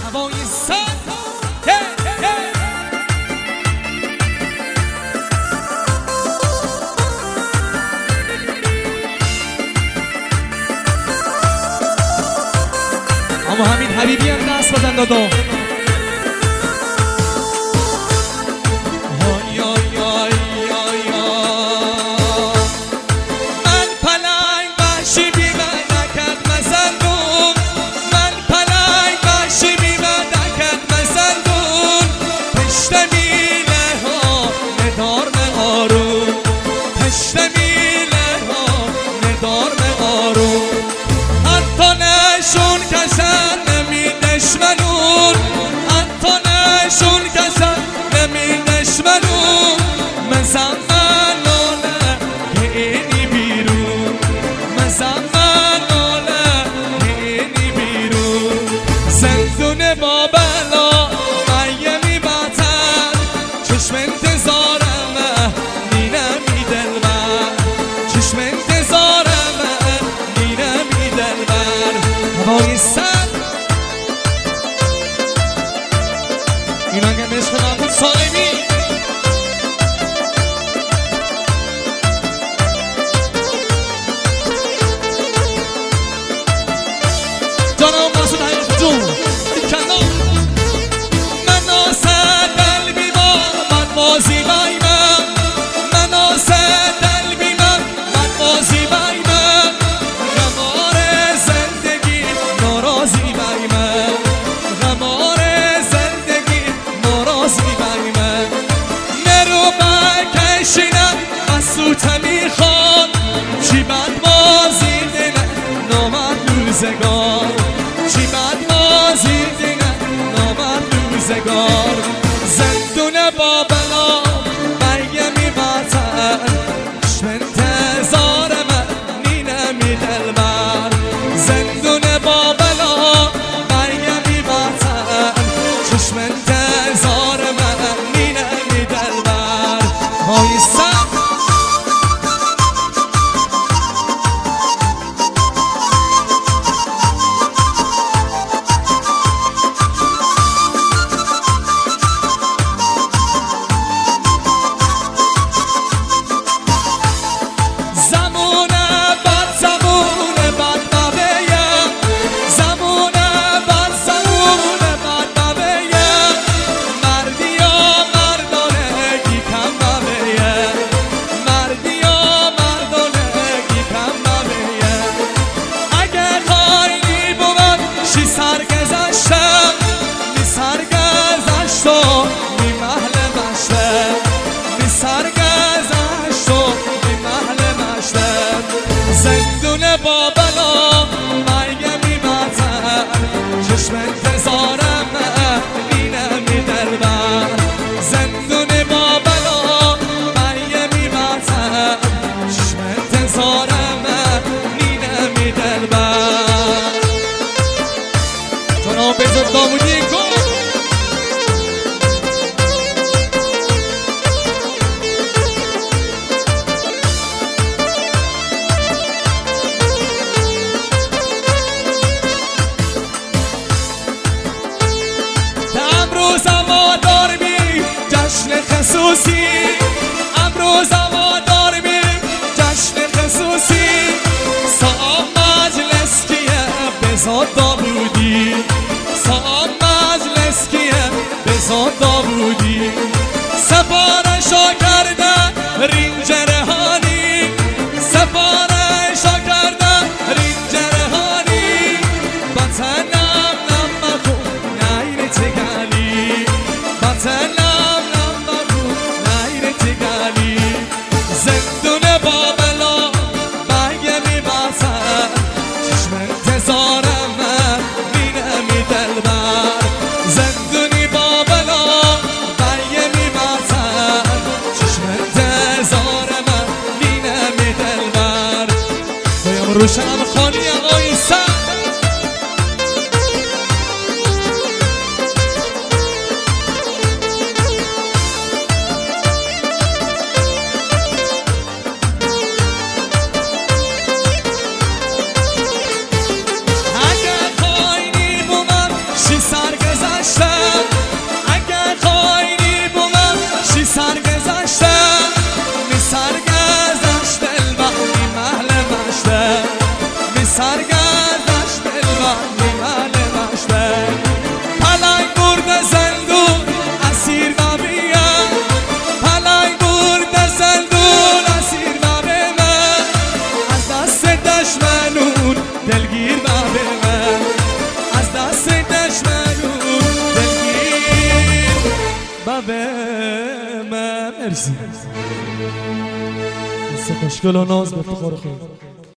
هوای سرد اما همین حبیبی هم دست بزن دادا. اینا که عشق نبود سالمی جانم مسعود حیات جون کلا من آسه دل بیمار من بازی بایمم من آسه دل بیمار من بازی بایمم غمار زندگی ناراضی بایمم غمار زندگی ناراضی بایمم نرو بکشینم مسعود میخواد چی بد بازی دینه نامد روزگار چی بد بازی دینه نامد روزگار زندون بابلا بگه میبتن چشم انتظار من نینه میدلبر زندون بابلا بگه میبتن چشم انتظار من نینه میدلبر های سر زندون بابلا مگه میبتن چشم انتظارم نینه میدلبر زندون بابلا مگه میبتن چشم انتظارم نینه میدلبر جناب بزرگ داوودی کن خصوصی امروز هوادار میم جشن خصوصی صاحب مجلس کیه بزاد داوودی صاحب مجلس کیه بزاد داوودی سفارشا کردن رینجر هانی سفارشا کردن رینجر هانی بطنم نمکو نیر تگلی بطنم زندون بابلا مگه میبتن چشم انتظارم نینه میدلبر زندونی بابلا مگه میبتن چشم انتظارم مرسی خوشگل و ناز به افتخار خود